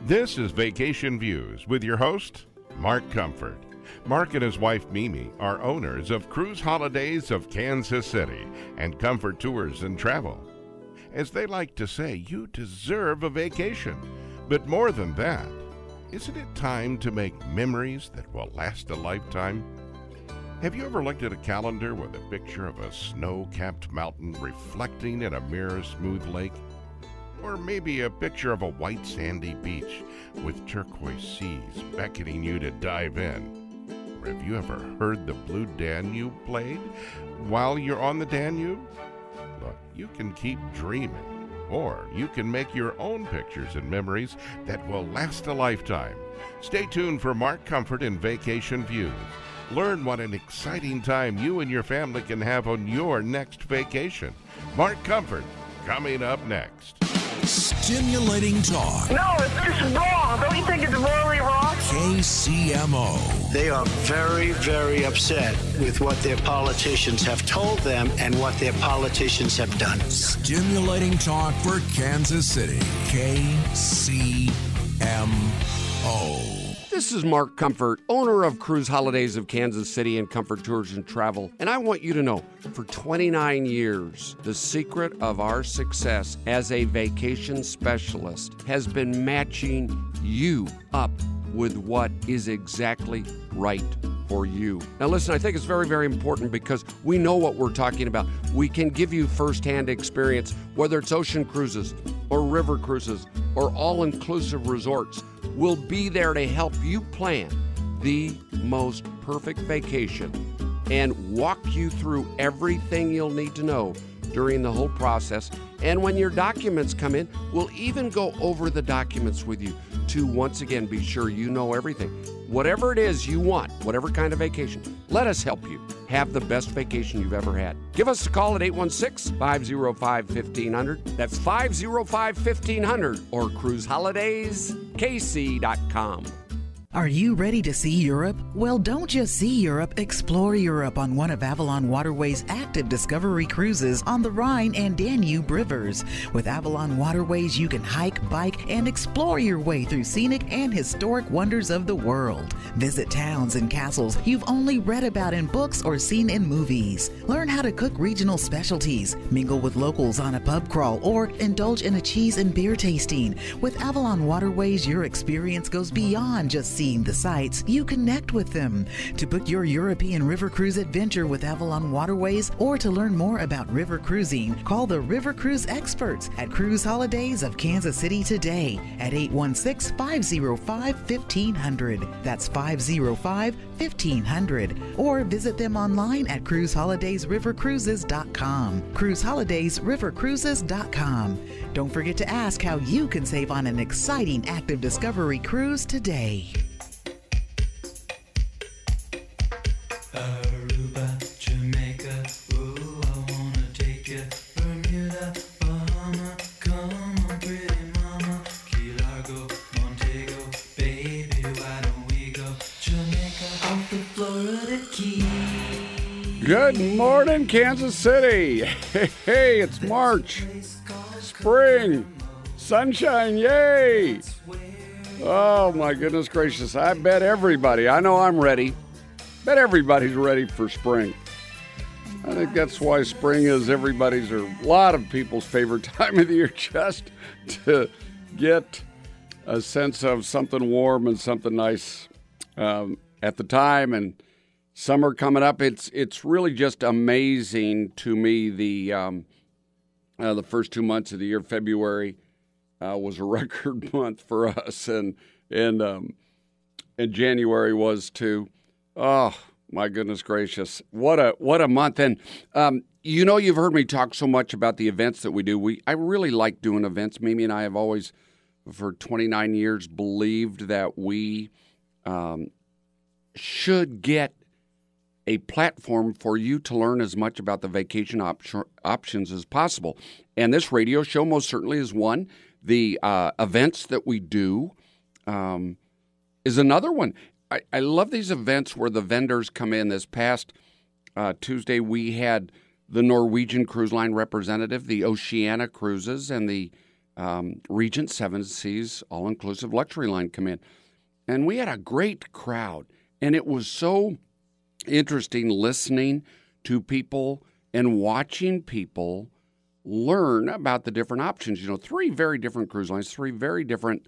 This is Vacation Views with your host, Mark Comfort. Mark and his wife Mimi are owners of Cruise Holidays of Kansas City and Comfort Tours and Travel. As they like to say, you deserve a vacation. But more than that, isn't it time to make memories that will last a lifetime? Have you ever looked at a calendar with a picture of a snow-capped mountain reflecting in a mirror-smooth lake? Or maybe a picture of a white sandy beach with turquoise seas beckoning you to dive in? Or have you ever heard the Blue Danube played while you're on the Danube? Look, you can keep dreaming, or you can make your own pictures and memories that will last a lifetime. Stay tuned for Mark Comfort in Vacation Views. Learn what an exciting time you and your family can have on your next vacation. Mark Comfort, coming up next. Stimulating talk. No, it's just wrong. Don't you think it's morally wrong? KCMO. They are very, very upset with what their politicians have told them and what their politicians have done. Stimulating talk for Kansas City. KCMO. This is Mark Comfort, owner of Cruise Holidays of Kansas City and Comfort Tours and Travel. And I want you to know, for 29 years, the secret of our success as a vacation specialist has been matching you up with what is exactly right for you. Now listen, I think it's very, very important because we know what we're talking about. We can give you firsthand experience, whether it's ocean cruises or river cruises or all-inclusive resorts. We'll be there to help you plan the most perfect vacation and walk you through everything you'll need to know during the whole process. And when your documents come in, we'll even go over the documents with you to once again be sure you know everything. Whatever it is you want, whatever kind of vacation, let us help you have the best vacation you've ever had. Give us a call at 816-505-1500. That's 505-1500 or cruiseholidays.kc.com. Are you ready to see Europe? Well, don't just see Europe, explore Europe on one of Avalon Waterways' active Discovery cruises on the Rhine and Danube rivers. With Avalon Waterways, you can hike, bike, and explore your way through scenic and historic wonders of the world. Visit towns and castles you've only read about in books or seen in movies. Learn how to cook regional specialties, mingle with locals on a pub crawl, or indulge in a cheese and beer tasting. With Avalon Waterways, your experience goes beyond just seeing the sights, you connect with them. To book your European river cruise adventure with Avalon Waterways or to learn more about river cruising, call the River Cruise experts at Cruise Holidays of Kansas City today at 816-505-1500. That's 505-1500. Or visit them online at cruiseholidaysrivercruises.com. cruiseholidaysrivercruises.com. Don't forget to ask how you can save on an exciting active Discovery cruise today. Aruba, Jamaica, ooh, I wanna take you. Bermuda, Bahama, come on, pretty mama. Key Largo, Montego, baby, why don't we go? Jamaica, off the Florida Keys. Good morning, Kansas City. Hey, it's March. Spring. Sunshine, yay. Oh, my goodness gracious. I bet everybody, I know I'm ready. Bet everybody's ready for spring. I think that's why spring is everybody's, or a lot of people's favorite time of the year, just to get a sense of something warm and something nice at the time. And summer coming up, it's really just amazing to me. The first 2 months of the year, February was a record month for us, and January was too. Oh, my goodness gracious. What a month. And, you've heard me talk so much about the events that we do. I really like doing events. Mimi and I have always, for 29 years, believed that we should get a platform for you to learn as much about the vacation options as possible. And this radio show most certainly is one. The events that we do is another one. I love these events where the vendors come in. This past Tuesday, we had the Norwegian Cruise Line representative, the Oceania Cruises, and the Regent Seven Seas all-inclusive luxury line come in. And we had a great crowd. And it was so interesting listening to people and watching people learn about the different options. 3 very different cruise lines, 3 very different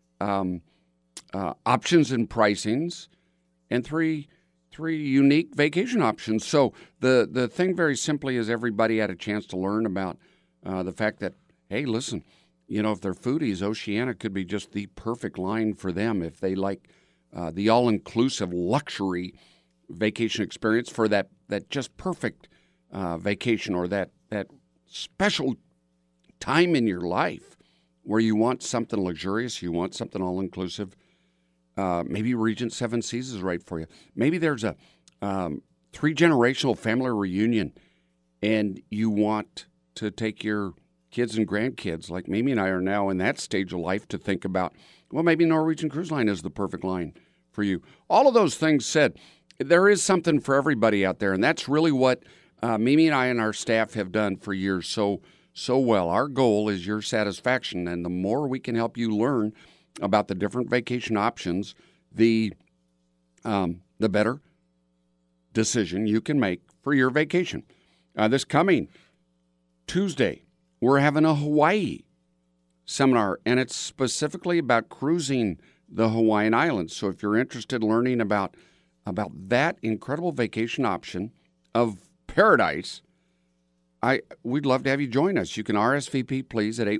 options and pricings, and three unique vacation options. So the thing very simply is everybody had a chance to learn about the fact that, hey, listen, if they're foodies, Oceania could be just the perfect line for them if they like the all-inclusive luxury vacation experience for that just perfect vacation, or that special time in your life where you want something luxurious, you want something all-inclusive. Maybe Regent Seven Seas is right for you. Maybe there's a 3-generational family reunion and you want to take your kids and grandkids, like Mimi and I are now in that stage of life, to think about, well, maybe Norwegian Cruise Line is the perfect line for you. All of those things said, there is something for everybody out there, and that's really what Mimi and I and our staff have done for years so well. Our goal is your satisfaction, and the more we can help you learn about the different vacation options, the better decision you can make for your vacation. This coming Tuesday, we're having a Hawaii seminar, and it's specifically about cruising the Hawaiian Islands. So if you're interested in learning about that incredible vacation option of paradise, we'd love to have you join us. You can RSVP, please, at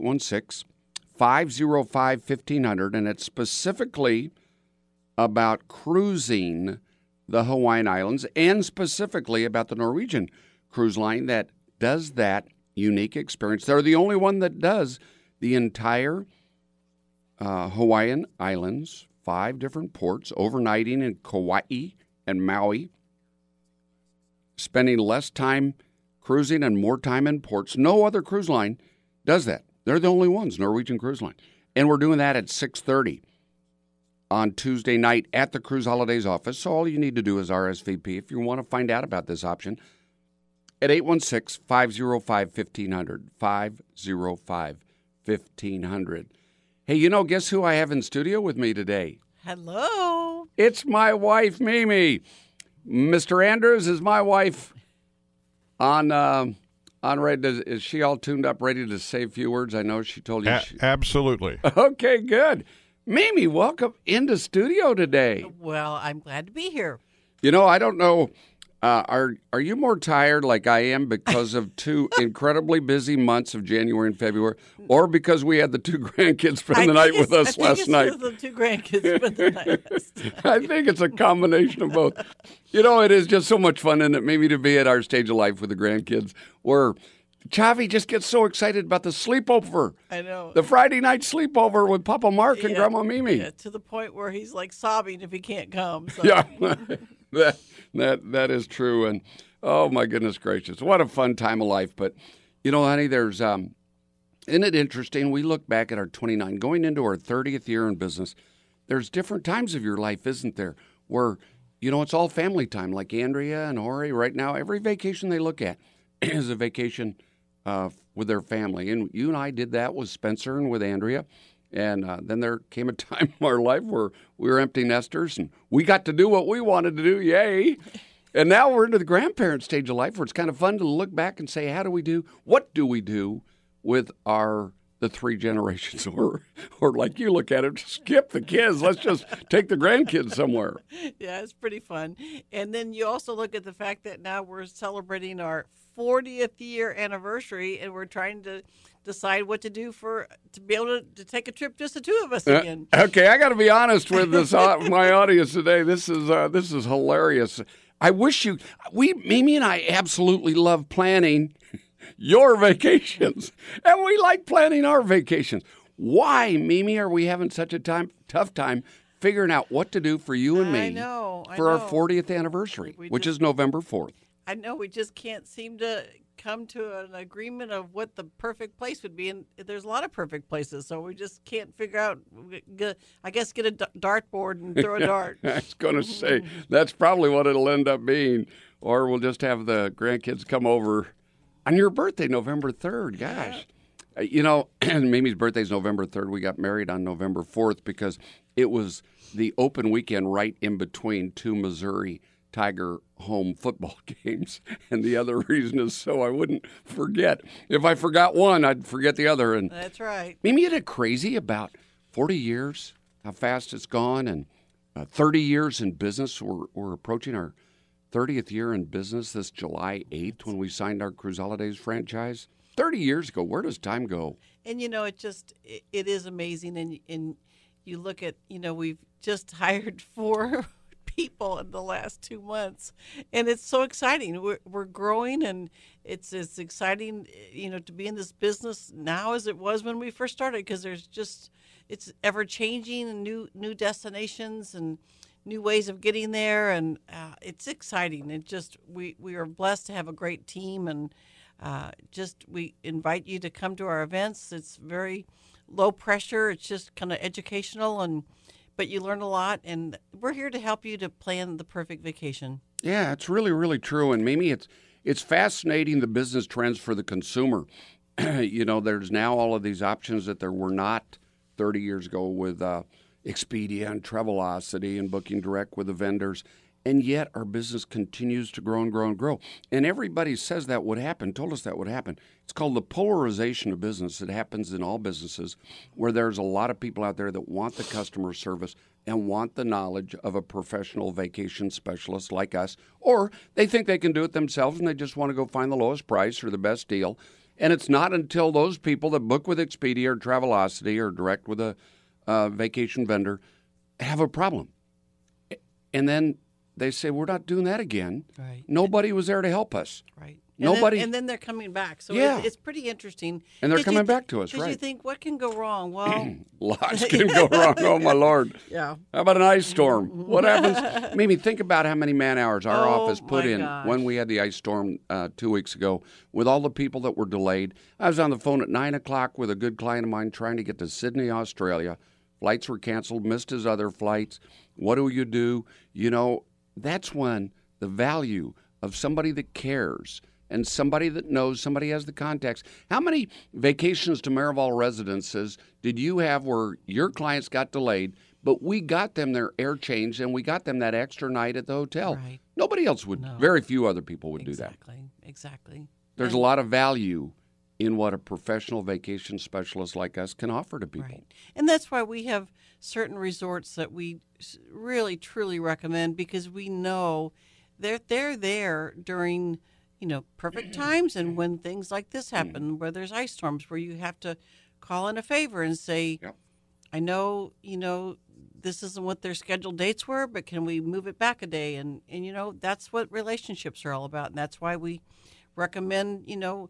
816-505-1500, and it's specifically about cruising the Hawaiian Islands, and specifically about the Norwegian Cruise Line that does that unique experience. They're the only one that does the entire Hawaiian Islands, 5 different ports, overnighting in Kauai and Maui, spending less time cruising and more time in ports. No other cruise line does that. They're the only ones, Norwegian Cruise Line. And we're doing that at 6:30 on Tuesday night at the Cruise Holidays office. So all you need to do is RSVP if you want to find out about this option at 816-505-1500, 505-1500. Hey, guess who I have in studio with me today? Hello. It's my wife, Mimi. Mr. Andrews is my wife. On ready. Is she all tuned up, ready to say a few words? I know she told you. Absolutely. Okay, good. Mimi, welcome into studio today. Well, I'm glad to be here. I don't know. Are you more tired like I am because of 2 incredibly busy months of January and February, or because we had the 2 grandkids spend the night with us last night? The 2 grandkids spent the night with us. I think it's a combination of both. It is just so much fun, isn't it, maybe to be at our stage of life with the grandkids, where Chavi just gets so excited about the sleepover. I know. The Friday night sleepover with Papa Mark and Grandma Mimi. Yeah, to the point where he's like sobbing if he can't come. So. Yeah, that is true. And oh my goodness gracious, what a fun time of life. But honey, there's isn't it interesting? We look back at our 29, going into our 30th year in business. There's different times of your life, isn't there, where it's all family time. Like Andrea and Jorge right now, every vacation they look at is a vacation with their family. And you and I did that with Spencer and with Andrea. And then there came a time in our life where we were empty nesters and we got to do what we wanted to do. Yay. And now we're into the grandparent stage of life where it's kind of fun to look back and say, what do we do with the 3 generations? Or like you look at it, skip the kids. Let's just take the grandkids somewhere. Yeah, it's pretty fun. And then you also look at the fact that now we're celebrating our 40th year anniversary, and we're trying to decide what to do to be able to take a trip, just the 2 of us again. Okay, I got to be honest with this my audience today. This is hilarious. I wish Mimi and I absolutely love planning your vacations, and we like planning our vacations. Why, Mimi, are we having such a tough time figuring out what to do for you and me for our 40th anniversary, which is November 4th? I know, we just can't seem to come to an agreement of what the perfect place would be, and there's a lot of perfect places, so we just can't figure out. I guess get a dartboard and throw a dart. I was going to say, that's probably what it'll end up being, or we'll just have the grandkids come over on your birthday, November 3rd. Gosh. Mimi's birthday's November 3rd. We got married on November 4th because it was the open weekend right in between two Missouri Tiger home football games. And the other reason is so I wouldn't forget. If I forgot one, I'd forget the other. And That's right. Mimi, isn't it crazy about 40 years, how fast it's gone, and 30 years in business? We're approaching our 30th year in business this July 8th when we signed our Cruise Holidays franchise. 30 years ago. Where does time go? And, it is amazing. And you look at, we've just hired 4 people in the last 2 months. And it's so exciting. We're growing, and it's as exciting, to be in this business now as it was when we first started, because it's ever changing and new destinations and new ways of getting there. And it's exciting. And we are blessed to have a great team, and we invite you to come to our events. It's very low pressure. It's just kind of educational, but you learn a lot, and we're here to help you to plan the perfect vacation. Yeah, it's really, really true. And Mimi, it's fascinating, the business trends for the consumer. There's now all of these options that there were not 30 years ago with Expedia and Travelocity and Booking Direct with the vendors. And yet our business continues to grow and grow and grow. And everybody says that would happen, told us that would happen. It's called the polarization of business. It happens in all businesses where there's a lot of people out there that want the customer service and want the knowledge of a professional vacation specialist like us, or they think they can do it themselves and they just want to go find the lowest price or the best deal. And it's not until those people that book with Expedia or Travelocity or direct with a vacation vendor have a problem. And then they say, we're not doing that again. Right. Nobody was there to help us. Right. Nobody. And then they're coming back. So Yeah. it's pretty interesting. And they're coming back to us, Because right. you think, what can go wrong? Well, Lots can go wrong. Oh, my Lord. yeah. How about an ice storm? What happens? Mimi, think about how many man hours our Oh, office put my in gosh. when we had the ice storm 2 weeks ago with all the people that were delayed. I was on the phone at 9 o'clock with a good client of mine trying to get to Sydney, Australia. Flights were canceled, missed his other flights. What do? That's when the value of somebody that cares and somebody that knows, somebody has the contacts. How many vacations to Marival residences did you have where your clients got delayed, but we got them their air change and we got them that extra night at the hotel? Right. Nobody else would. No. Very few other people would do that. Exactly. There's a lot of value in what a professional vacation specialist like us can offer to people. Right. And that's why we have certain resorts that we really, truly recommend, because we know they're there during, perfect times and when things like this happen, where there's ice storms, where you have to call in a favor and say, Yep. I know, this isn't what their scheduled dates were, but can we move it back a day? And that's what relationships are all about. And that's why we recommend,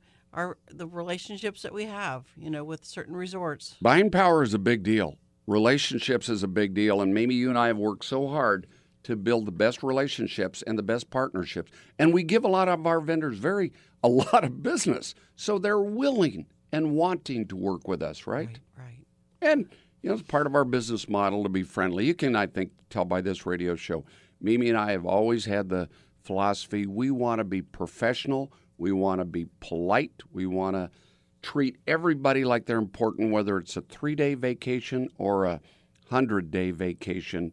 the relationships that we have, with certain resorts. Buying power is a big deal. Relationships is a big deal. And maybe you and I have worked so hard to build the best relationships and the best partnerships. And we give a lot of our vendors a lot of business. So they're willing and wanting to work with us, right? Right. And, it's part of our business model to be friendly. You can, I think, tell by this radio show, Mimi and I have always had the philosophy, we want to be professional, we want to be polite, we want to treat everybody like they're important, whether it's a 3-day vacation or a 100-day vacation,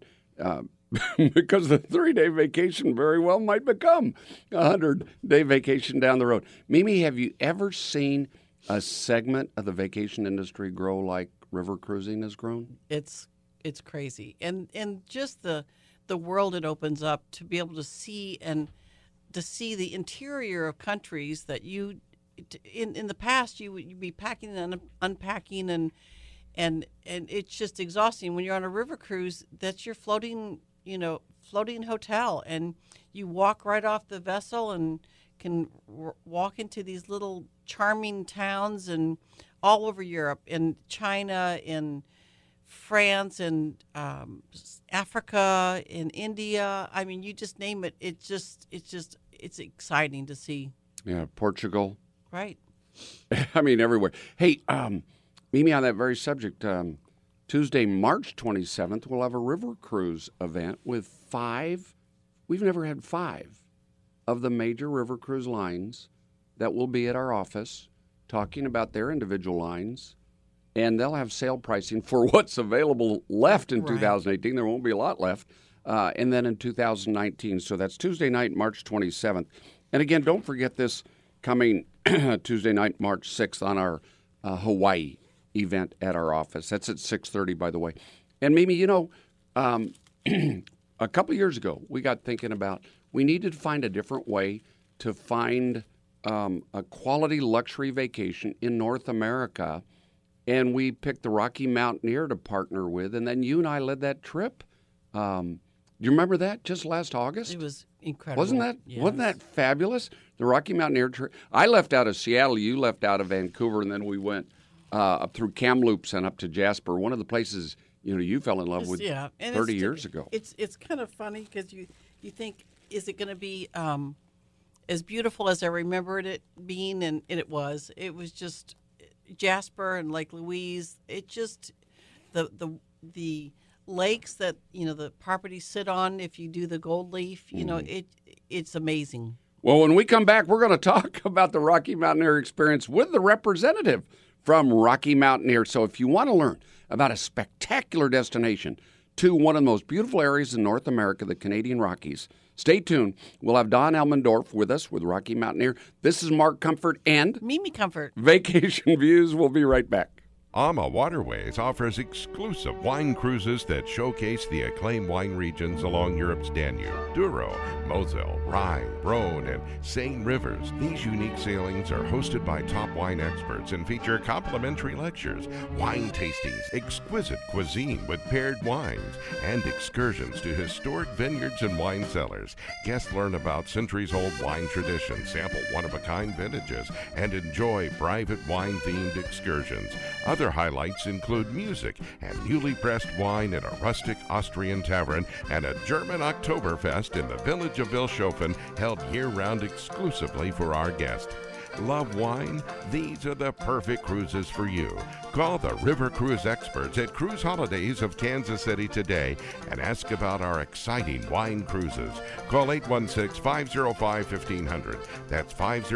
because the 3-day vacation very well might become a 100-day vacation down the road. Mimi, have you ever seen a segment of the vacation industry grow like river cruising has grown? It's crazy. And just the world it opens up to be able to see the interior of countries that you in the past you'd be packing and unpacking and it's just exhausting. When you're on a river cruise, that's your floating hotel, and you walk right off the vessel and can walk into these little charming towns and all over Europe, in China, in France, in Africa, in India. I mean, you just name it. It's exciting to see. Yeah, Portugal. Right. I mean, everywhere. Hey, Mimi, on that very subject, Tuesday, March 27th, we'll have a river cruise event with 5. We've never had 5 of the major river cruise lines that will be at our office talking about their individual lines, and they'll have sale pricing for what's available left in 2018. There won't be a lot left. And then in 2019. So that's Tuesday night, March 27th. And again, don't forget this coming Tuesday night, March 6th on our Hawaii event at our office. That's at 6:30, by the way. And Mimi, you know, a couple years ago, we got thinking about we needed to find a different way to find a quality luxury vacation in North America. And we picked the Rocky Mountaineer to partner with. And then you and I led that trip. Do you remember that just last August? It was incredible. Wasn't that fabulous? The Rocky Mountaineer trip. I left out of Seattle. You left out of Vancouver, and then we went up through Kamloops and up to Jasper. One of the places you fell in love with 30 years ago. It's kind of funny because you think, is it going to be as beautiful as I remembered it being? And it was. It was just Jasper and Lake Louise. It just the lakes that the properties sit on. If you do the gold leaf, it's amazing. Well, when we come back, we're going to talk about the Rocky Mountaineer experience with the representative from Rocky Mountaineer. So if you want to learn about a spectacular destination to one of the most beautiful areas in North America, the Canadian Rockies, stay tuned. We'll have Don Elmendorf with us with Rocky Mountaineer. This is Mark Comfort and Mimi Comfort. Vacation Views. We'll be right back. AMA Waterways offers exclusive wine cruises that showcase the acclaimed wine regions along Europe's Danube, Douro, Moselle, Rhine, Rhone, and Seine rivers. These unique sailings are hosted by top wine experts and feature complimentary lectures, wine tastings, exquisite cuisine with paired wines, and excursions to historic vineyards and wine cellars. Guests learn about centuries-old wine traditions, sample one-of-a-kind vintages, and enjoy private wine-themed excursions. Other highlights include music and newly pressed wine at a rustic Austrian tavern and a German Oktoberfest in the village of Vilshofen, held year-round exclusively for our guests. Love wine? These are the perfect cruises for you. Call the River Cruise experts at Cruise Holidays of Kansas City today and ask about our exciting wine cruises. Call 816-505-1500. That's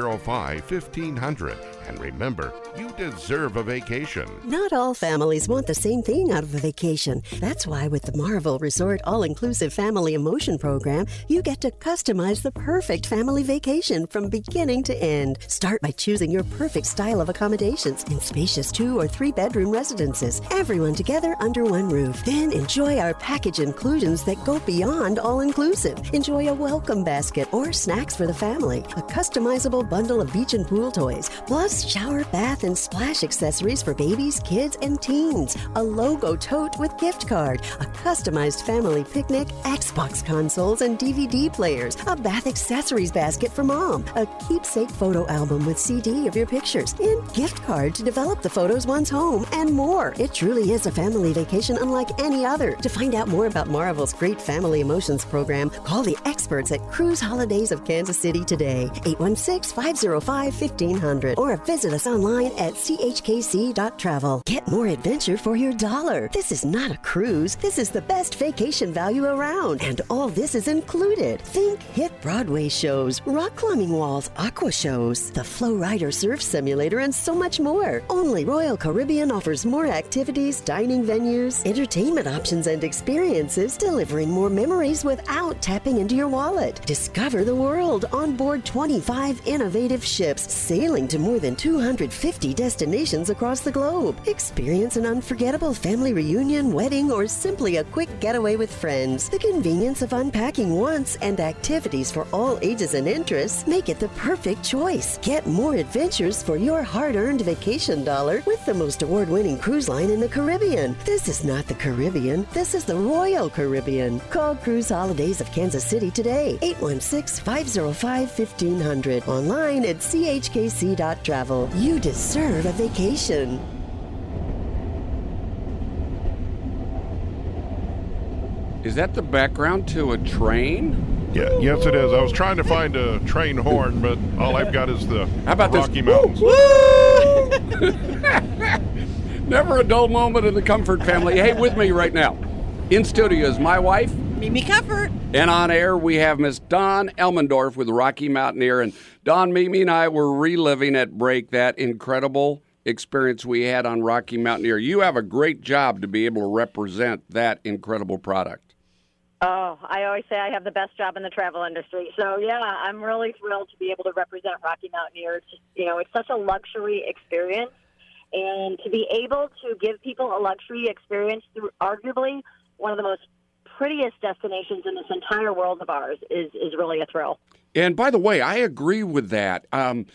505-1500. And remember, you deserve a vacation. Not all families want the same thing out of a vacation. That's why with the Marvel Resort All-Inclusive Family Emotion Program, you get to customize the perfect family vacation from beginning to end. Start by choosing your perfect style of accommodations in spacious 2- or 3-bedroom residences, everyone together under one roof. Then enjoy our package inclusions that go beyond all-inclusive. Enjoy a welcome basket or snacks for the family, a customizable bundle of beach and pool toys, plus shower, bath, and splash accessories for babies, kids, and teens, a logo tote with gift card, a customized family picnic, Xbox consoles and DVD players, a bath accessories basket for mom, a keepsake photo album with CD of your pictures, and gift card to develop the photos once home, and more. It truly is a family vacation unlike any other. To find out more about Marvel's great Family Emotions program, call the experts at Cruise Holidays of Kansas City today, 816-505-1500, or visit us online at chkc.travel. Get more adventure for your dollar. This is not a cruise. This is the best vacation value around, and all this is included. Think hit Broadway shows, rock climbing walls, aqua shows, the Flow Rider surf simulator, and so much more. Only Royal Caribbean offers more activities, dining venues, entertainment options, and experiences, delivering more memories without tapping into your wallet. Discover the world on board 25 innovative ships, sailing to more than 250 destinations across the globe. Experience an unforgettable family reunion, wedding, or simply a quick getaway with friends. The convenience of unpacking once and activities for all ages and interests make it the perfect choice. Get more adventures for your hard-earned vacation dollar with the most award-winning cruise line in the Caribbean. This is not the Caribbean. This is the Royal Caribbean. Call Cruise Holidays of Kansas City today, 816-505-1500. Online at chkc.travel. You deserve a vacation. Is that the background to a train? Yeah, yes, it is. I was trying to find a train horn, but all I've got is the Rocky Mountains. Woo! Never a dull moment in the Comfort family. Hey, with me right now in studio is my wife Mimi Comfort. And on air, we have Miss Dawn Elmendorf with Rocky Mountaineer. And Dawn, Mimi, and I were reliving at break that incredible experience we had on Rocky Mountaineer. You have a great job to be able to represent that incredible product. Oh, I always say I have the best job in the travel industry. So, yeah, I'm really thrilled to be able to represent Rocky Mountaineer. It's just, it's such a luxury experience. And to be able to give people a luxury experience through arguably one of the most prettiest destinations in this entire world of ours is really a thrill. And by the way, I agree with that.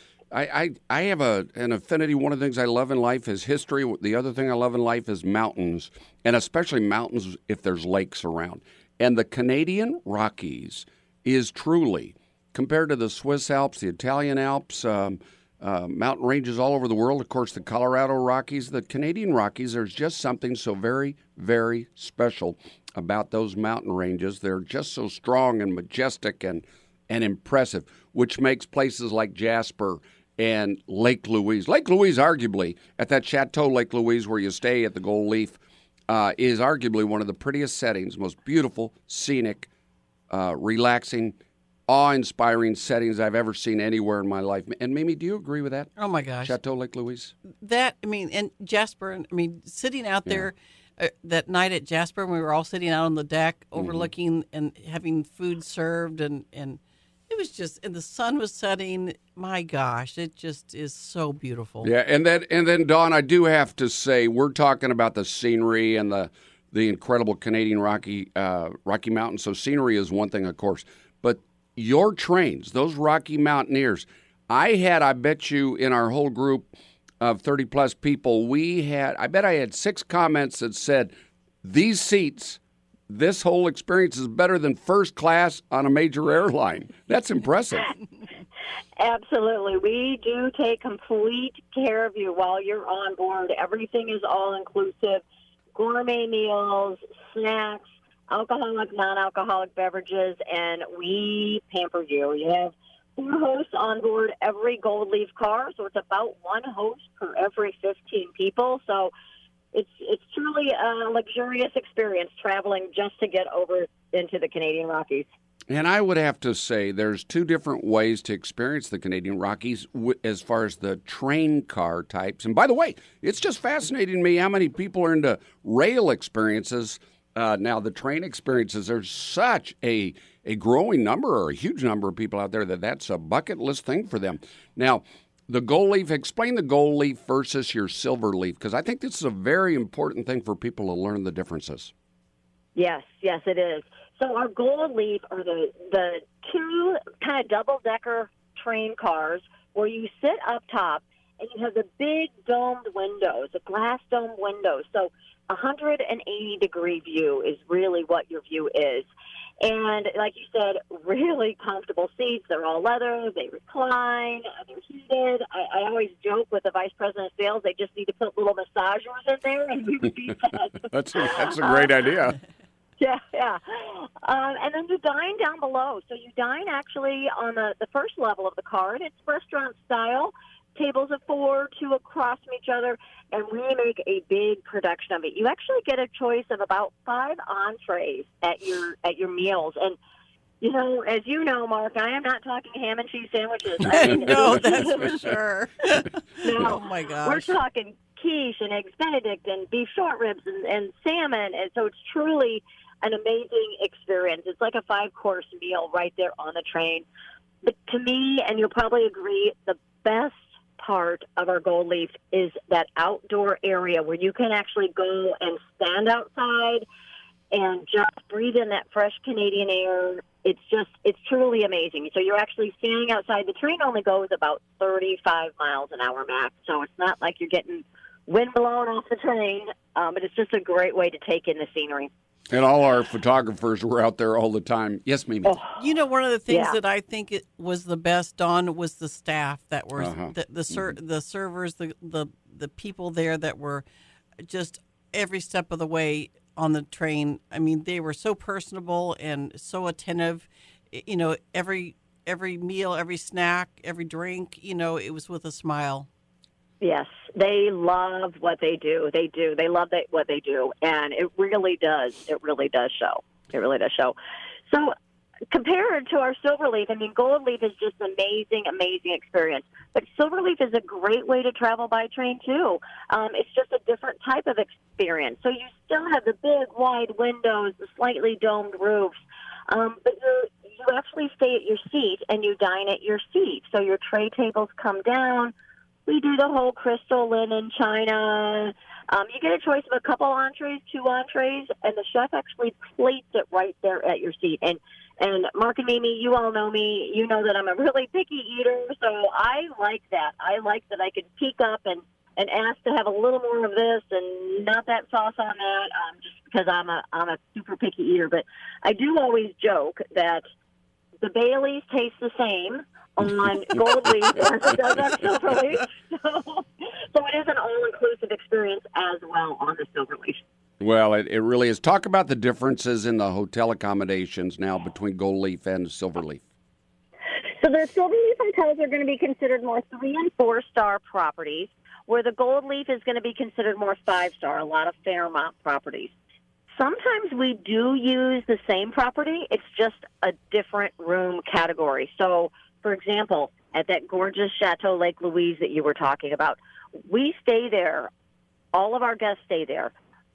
I have an affinity. One of the things I love in life is history. The other thing I love in life is mountains, and especially mountains if there's lakes around. And the Canadian Rockies is truly, compared to the Swiss Alps, the Italian Alps, mountain ranges all over the world, of course, the Colorado Rockies, the Canadian Rockies, there's just something so very, very special about those mountain ranges. They're just so strong and majestic and impressive, which makes places like Jasper and Lake Louise. Lake Louise, arguably, at that Chateau Lake Louise where you stay at the Gold Leaf, is arguably one of the prettiest settings, most beautiful, scenic, relaxing, awe-inspiring settings I've ever seen anywhere in my life. And Mimi, do you agree with that? Oh, my gosh. Chateau Lake Louise? And Jasper, sitting out there that night at Jasper, when we were all sitting out on the deck overlooking and having food served, and it was just, and the sun was setting. My gosh, it just is so beautiful. Yeah, and then Dawn, I do have to say, we're talking about the scenery and the incredible Canadian Rocky Mountains. So scenery is one thing, of course, but your trains, those Rocky Mountaineers, I bet you in our whole group of 30 plus people, I bet I had 6 comments that said, these seats, this whole experience is better than first class on a major airline. That's impressive. Absolutely. We do take complete care of you while you're on board. Everything is all-inclusive. Gourmet meals, snacks, alcoholic, non-alcoholic beverages, and we pamper you. You have 4 hosts on board every Gold Leaf car, so it's about 1 host per every 15 people. So it's truly a luxurious experience traveling just to get over into the Canadian Rockies. And I would have to say there's 2 different ways to experience the Canadian Rockies as far as the train car types. And by the way, it's just fascinating to me how many people are into rail experiences. Now, the train experiences, there's such a growing number or a huge number of people out there that's a bucket list thing for them. Now, the Gold Leaf, explain the Gold Leaf versus your Silver Leaf, because I think this is a very important thing for people to learn the differences. Yes, it is. So our Gold Leaf are the 2 kind of double-decker train cars where you sit up top and you have the big domed windows, the glass dome windows. So 180-degree view is really what your view is. And like you said, really comfortable seats. They're all leather. They recline. They're heated. I always joke with the vice president of sales, they just need to put little massagers in there and we would be set. That's a great idea. Yeah. And then you dine down below. So you dine actually on the first level of the car, and it's restaurant style. Tables of 4, 2 across from each other, and we make a big production of it. You actually get a choice of about 5 entrees at your meals. And, as you know, Mark, I am not talking ham and cheese sandwiches. No, that's for sure. No, oh, my gosh. We're talking quiche and eggs Benedict and beef short ribs and salmon. And so it's truly an amazing experience. It's like a 5-course meal right there on the train. But to me, and you'll probably agree, the best part of our Gold Leaf is that outdoor area where you can actually go and stand outside and just breathe in that fresh Canadian air. It's truly amazing. So you're actually standing outside. The train only goes about 35 miles an hour max, so it's not like you're getting wind blown off the train, but it's just a great way to take in the scenery. And all our photographers were out there all the time. Yes, Mimi. Oh. One of the things that I think it was the best, Dawn, was the staff that were the servers, the people there that were just every step of the way on the train. I mean, they were so personable and so attentive. Every meal, every snack, every drink, it was with a smile. Yes, they love what they do. They do. They love what they do, and it really does. It really does show. It really does show. So compared to our Silverleaf, I mean, Gold Leaf is just an amazing, amazing experience. But Silverleaf is a great way to travel by train, too. It's just a different type of experience. So you still have the big, wide windows, the slightly domed roofs, but you actually stay at your seat and you dine at your seat. So your tray tables come down. We do the whole crystal linen china. You get a choice of a couple entrees, 2 entrees, and the chef actually plates it right there at your seat. And Mark and Mimi, you all know me. You know that I'm a really picky eater, so I like that. I like that I can peek up and ask to have a little more of this and not that sauce on that, just because I'm a super picky eater. But I do always joke that the Baileys taste the same on Gold Leaf as it does on Silverleaf. So it is an all-inclusive experience as well on the Silverleaf. Well, it really is. Talk about the differences in the hotel accommodations now between Gold Leaf and Silverleaf. So the Silverleaf hotels are going to be considered more 3- and 4-star properties, where the Gold Leaf is going to be considered more 5-star, a lot of Fairmont properties. Sometimes we do use the same property. It's just a different room category. So, for example, at that gorgeous Chateau Lake Louise that you were talking about, we stay there. All of our guests stay there.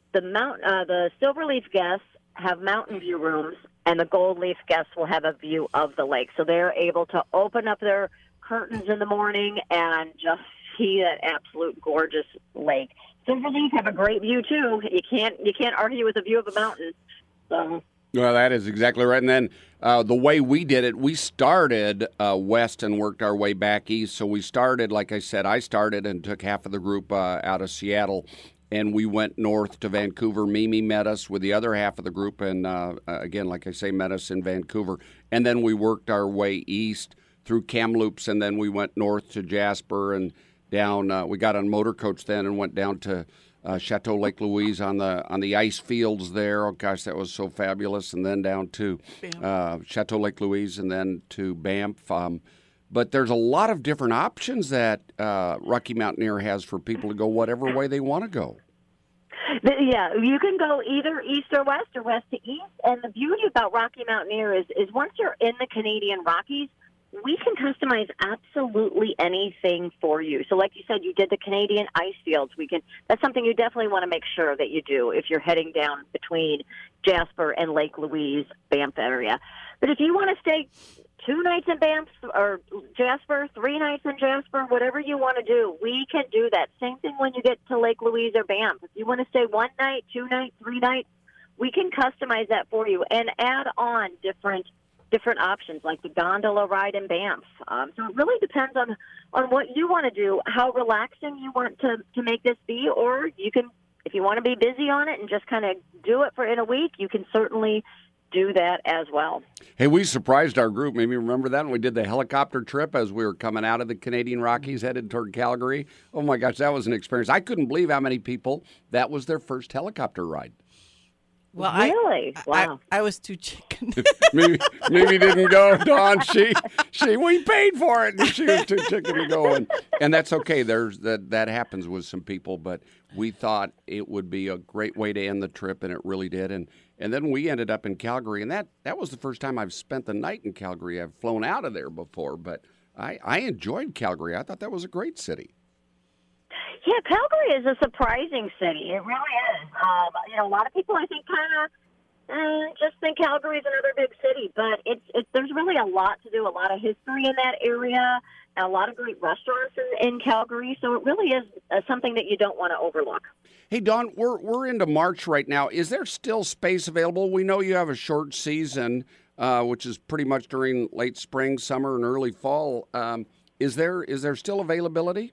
The Silverleaf guests have mountain view rooms, and the Gold Leaf guests will have a view of the lake. So they're able to open up their curtains in the morning and just see that absolute gorgeous lake. Silverleaf have a great view too. You can't argue with a view of a mountain. So. Well, that is exactly right. And then the way we did it, we started west and worked our way back east. So we started, like I said, I started and took half of the group out of Seattle. And we went north to Vancouver. Mimi met us with the other half of the group, and again, like I say, met us in Vancouver. And then we worked our way east through Kamloops, and then we went north to Jasper and down. We got on motor coach then and went down to Chateau Lake Louise on the ice fields there. Oh gosh, that was so fabulous! And then down to Chateau Lake Louise, and then to Banff. But there's a lot of different options that Rocky Mountaineer has for people to go whatever way they want to go. Yeah, you can go either east or west to east. And the beauty about Rocky Mountaineer is once you're in the Canadian Rockies, we can customize absolutely anything for you. So like you said, you did the Canadian ice fields. That's something you definitely want to make sure that you do if you're heading down between Jasper and Lake Louise, Banff area. But if you want to stay 2 nights in Banff or Jasper, 3 nights in Jasper, whatever you want to do, we can do that. Same thing when you get to Lake Louise or Banff. If you want to stay 1 night, 2 nights, 3 nights, we can customize that for you and add on different options like the gondola ride in Banff. So it really depends on what you want to do, how relaxing you want to make this be, or you can, if you want to be busy on it and just kind of do it in a week, you can certainly do that as well. Hey, we surprised our group. Maybe remember that when we did the helicopter trip as we were coming out of the Canadian Rockies headed toward Calgary. Oh my gosh, that was an experience. I couldn't believe how many people that was their first helicopter ride. Well, really? Wow. I was too chicken. Mimi didn't go, Dawn. We paid for it, and she was too chicken to go. And that's okay. That happens with some people, but we thought it would be a great way to end the trip, and it really did. And then we ended up in Calgary, and that was the first time I've spent the night in Calgary. I've flown out of there before, but I enjoyed Calgary. I thought that was a great city. Yeah, Calgary is a surprising city. It really is. A lot of people, I think, kind of just think Calgary is another big city, but there's really a lot to do, a lot of history in that area, and a lot of great restaurants in Calgary. So it really is something that you don't want to overlook. Hey, Dawn, we're into March right now. Is there still space available? We know you have a short season, which is pretty much during late spring, summer, and early fall. Is there still availability?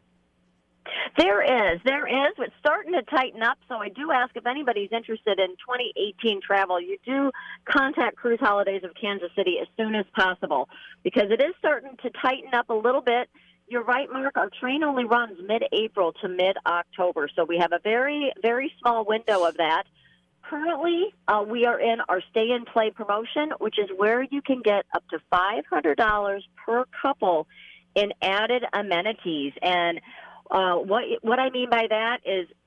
There is. It's starting to tighten up, so I do ask if anybody's interested in 2018 travel, you do contact Cruise Holidays of Kansas City as soon as possible because it is starting to tighten up a little bit. You're right, Mark. Our train only runs mid-April to mid-October, so we have a very, very small window of that. Currently, we are in our stay-and-play promotion, which is where you can get up to $500 per couple in added amenities. And what I mean by that is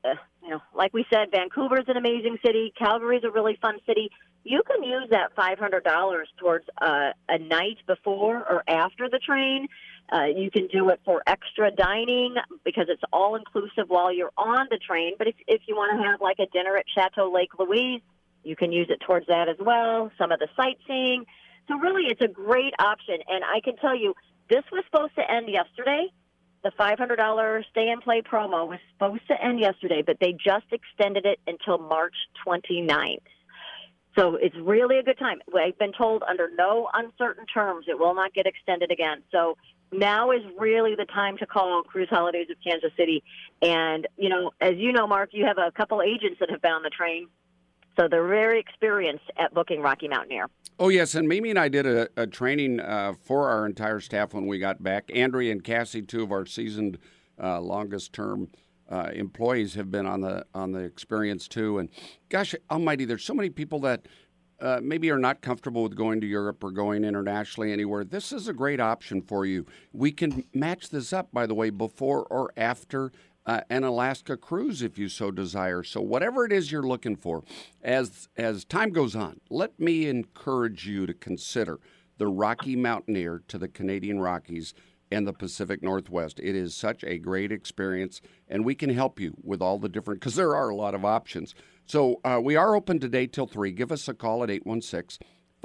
like we said, Vancouver's an amazing city. Calgary's a really fun city. You can use that $500 towards a night before or after the train. You can do it for extra dining because it's all inclusive while you're on the train. But if you want to have like a dinner at Chateau Lake Louise, you can use it towards that as well. Some of the sightseeing. So really, it's a great option. And I can tell you, this was supposed to end yesterday. The $500 stay and play promo was supposed to end yesterday, but they just extended it until March 29th. So it's really a good time. I've been told under no uncertain terms it will not get extended again. So now is really the time to call Cruise Holidays of Kansas City. And, as you know, Mark, you have a couple agents that have been on the train. So they're very experienced at booking Rocky Mountaineer. Oh, yes, and Mimi and I did a training for our entire staff when we got back. Andrea and Cassie, two of our seasoned longest-term employees, have been on the experience too. And gosh almighty, there's so many people that maybe are not comfortable with going to Europe or going internationally anywhere. This is a great option for you. We can match this up, by the way, before or after an Alaska cruise if you so desire. So whatever it is you're looking for, as time goes on, let me encourage you to consider the Rocky Mountaineer to the Canadian Rockies and the Pacific Northwest. It is such a great experience, and we can help you with all the different, because there are a lot of options. So we are open today till 3. Give us a call at 816-505-1500,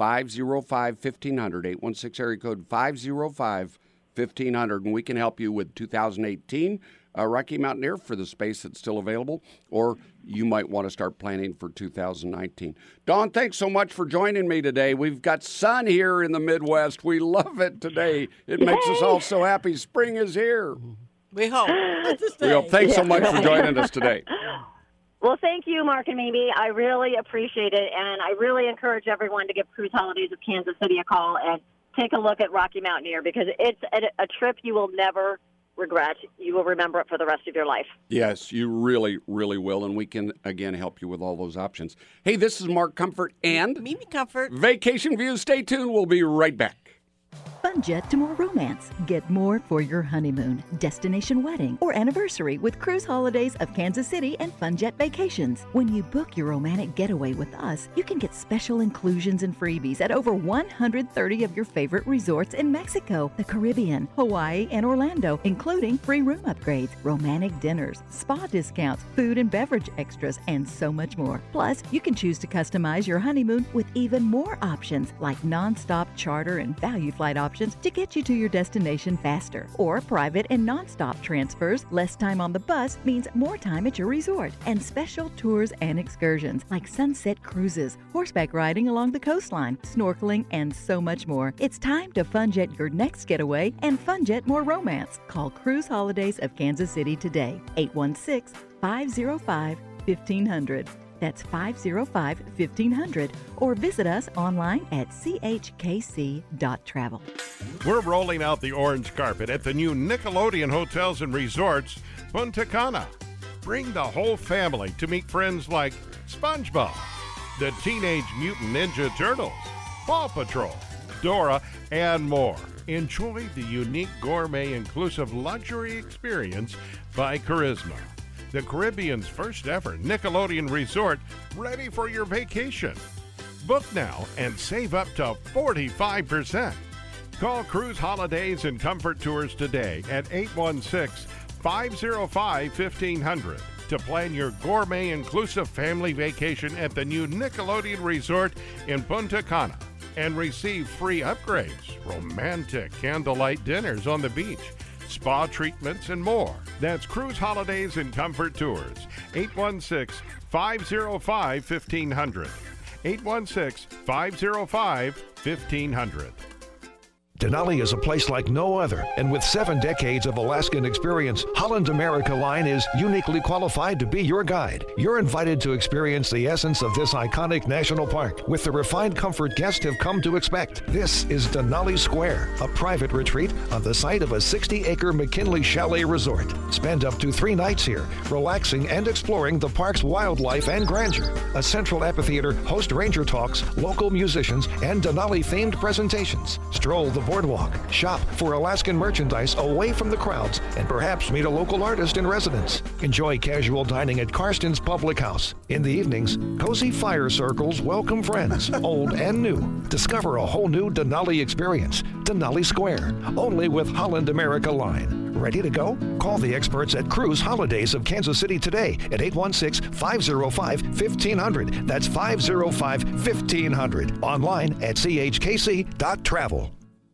816 area code 505-1500, and we can help you with 2018 Rocky Mountaineer for the space that's still available, or you might want to start planning for 2019. Dawn, thanks so much for joining me today. We've got sun here in the Midwest. We love it today. It makes us all so happy. Spring is here. We hope. We hope. Thanks so much for joining us today. Well, thank you, Mark and Mimi. I really appreciate it, and I really encourage everyone to give Cruise Holidays of Kansas City a call and take a look at Rocky Mountaineer, because it's a trip you will never regret. You will remember it for the rest of your life. Yes, you really, really will, and we can, again, help you with all those options. Hey, this is Mark Comfort and Mimi Comfort. Vacation Views. Stay tuned. We'll be right back. Funjet to more romance. Get more for your honeymoon, destination wedding, or anniversary with Cruise Holidays of Kansas City and Funjet Vacations. When you book your romantic getaway with us, you can get special inclusions and freebies at over 130 of your favorite resorts in Mexico, the Caribbean, Hawaii, and Orlando, including free room upgrades, romantic dinners, spa discounts, food and beverage extras, and so much more. Plus, you can choose to customize your honeymoon with even more options like non-stop charter and value flight options to get you to your destination faster, or private and non-stop transfers. Less time on the bus means more time at your resort, and special tours and excursions like sunset cruises, horseback riding along the coastline, snorkeling, and so much more. It's time to Funjet your next getaway and Funjet more romance. Call Cruise Holidays of Kansas City today, 816-505-1500. That's 505-1500, or visit us online at chkc.travel. We're rolling out the orange carpet at the new Nickelodeon Hotels and Resorts, Punta Cana. Bring the whole family to meet friends like SpongeBob, the Teenage Mutant Ninja Turtles, Paw Patrol, Dora, and more. Enjoy the unique gourmet inclusive luxury experience by Charisma, the Caribbean's first ever Nickelodeon resort, ready for your vacation. Book now and save up to 45%. Call Cruise Holidays and Comfort Tours today at 816-505-1500 to plan your gourmet inclusive family vacation at the new Nickelodeon Resort in Punta Cana and receive free upgrades, romantic candlelight dinners on the beach, spa treatments, and more. That's Cruise Holidays and Comfort Tours, 816-505-1500, 816-505-1500. Denali is a place like no other, and with 7 decades of Alaskan experience, Holland America Line is uniquely qualified to be your guide. You're invited to experience the essence of this iconic national park with the refined comfort guests have come to expect. This is Denali Square, a private retreat on the site of a 60-acre McKinley Chalet Resort. Spend up to 3 nights here, relaxing and exploring the park's wildlife and grandeur. A central amphitheater, host ranger talks, local musicians, and Denali-themed presentations. Stroll the boardwalk. Shop for Alaskan merchandise away from the crowds and perhaps meet a local artist in residence. Enjoy casual dining at Karsten's Public House. In the evenings, cozy fire circles welcome friends, old and new. Discover a whole new Denali experience. Denali Square, only with Holland America Line. Ready to go? Call the experts at Cruise Holidays of Kansas City today at 816-505-1500. That's 505-1500. Online at chkc.travel.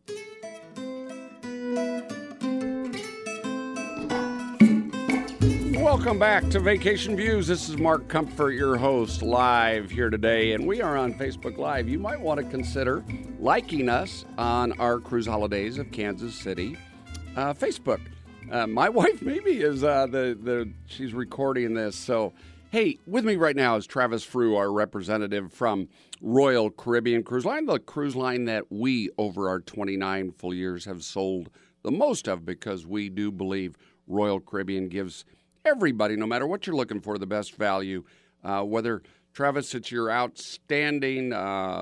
Welcome back to Vacation Views. This is Mark Comfort, your host, live here today, and we are on Facebook Live. You might want to consider liking us on our Cruise Holidays of Kansas City Facebook. My wife, Mimi, is she's recording this. So, hey, with me right now is Travis Frew, our representative from Royal Caribbean Cruise Line, the cruise line that we, over our 29 full years, have sold the most of because we do believe Royal Caribbean gives everybody, no matter what you're looking for, the best value. Whether, Travis, it's your outstanding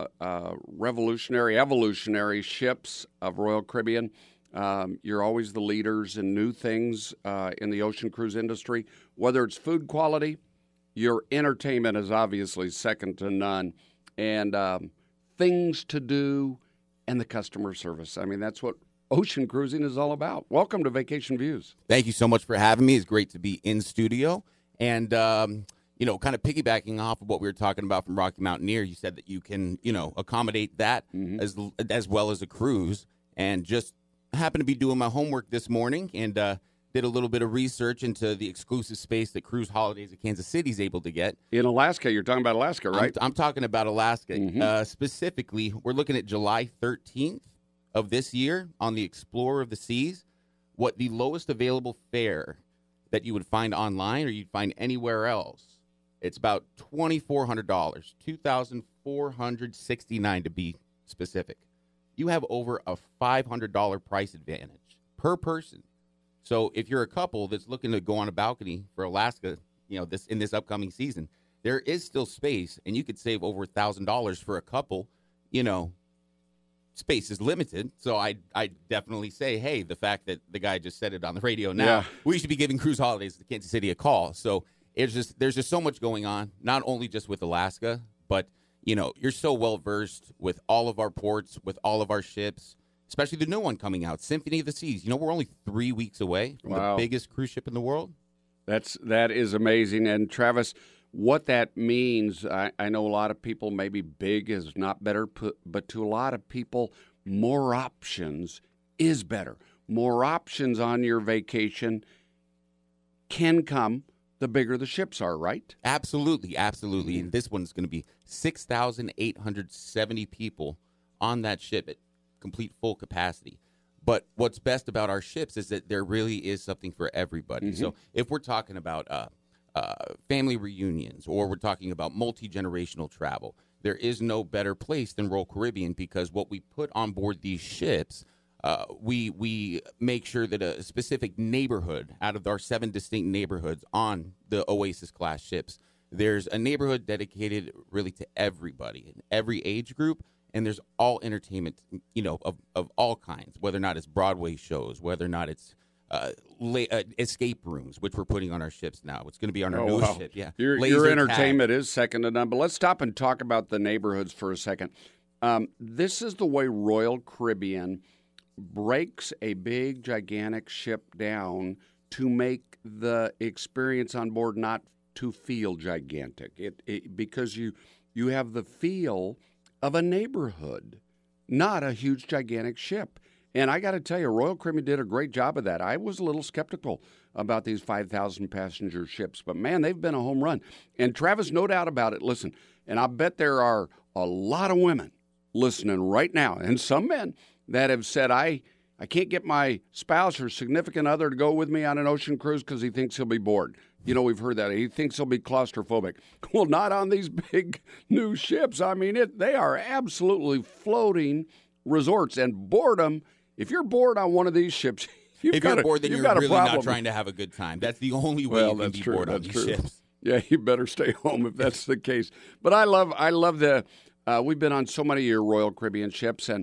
evolutionary ships of Royal Caribbean. You're always the leaders in new things in the ocean cruise industry. Whether it's food quality, your entertainment is obviously second to none. And things to do and the customer service. I mean, that's what ocean cruising is all about. Welcome to Vacation Views. Thank you so much for having me. It's great to be in studio. And, kind of piggybacking off of what we were talking about from Rocky Mountaineer, you said that you can, accommodate that as well as a cruise. And just happened to be doing my homework this morning and did a little bit of research into the exclusive space that Cruise Holidays of Kansas City is able to get. In Alaska. You're talking about Alaska, right? I'm talking about Alaska. Specifically, we're looking at July 13th. Of this year on the Explorer of the Seas, what the lowest available fare that you would find online or you'd find anywhere else, it's about $2,400, $2,469 to be specific. You have over a $500 price advantage per person. So if you're a couple that's looking to go on a balcony for Alaska, in this upcoming season, there is still space, and you could save over $1,000 for a couple. Space is limited, so I definitely say, hey, the fact that the guy just said it on the radio now, we should be giving Cruise Holidays to Kansas City a call. So there's just so much going on, not only just with Alaska, but you're so well versed with all of our ports, with all of our ships, especially the new one coming out, Symphony of the Seas. We're only 3 weeks away from the biggest cruise ship in the world. That is amazing. And Travis, what that means, I know a lot of people, maybe big is not better, but to a lot of people, more options is better. More options on your vacation can come the bigger the ships are, right? Absolutely. And this one's going to be 6,870 people on that ship at complete full capacity. But what's best about our ships is that there really is something for everybody. So if we're talking about family reunions, or we're talking about multi-generational travel, there is no better place than Royal Caribbean, because what we put on board these ships, we make sure that a specific neighborhood out of our 7 distinct neighborhoods on the Oasis class ships, there's a neighborhood dedicated really to everybody in every age group, and there's all entertainment, of all kinds, whether or not it's Broadway shows, whether or not it's escape rooms, which we're putting on our ships now. It's going to be on our newest ship. Yeah, your entertainment is second to none. But let's stop and talk about the neighborhoods for a second. This is the way Royal Caribbean breaks a big, gigantic ship down to make the experience on board not to feel gigantic. Because you have the feel of a neighborhood, not a huge, gigantic ship. And I got to tell you, Royal Caribbean did a great job of that. I was a little skeptical about these 5,000-passenger ships, but, man, they've been a home run. And, Travis, no doubt about it, listen, and I bet there are a lot of women listening right now, and some men that have said, I can't get my spouse or significant other to go with me on an ocean cruise because he thinks he'll be bored. We've heard that. He thinks he'll be claustrophobic. Well, not on these big new ships. I mean, they are absolutely floating resorts, and boredom. If you're bored on one of these ships, if you're bored, then you're really not trying to have a good time. That's the only way you can be bored on these ships. Yeah, you better stay home if that's the case. But I love the. We've been on so many of your Royal Caribbean ships, and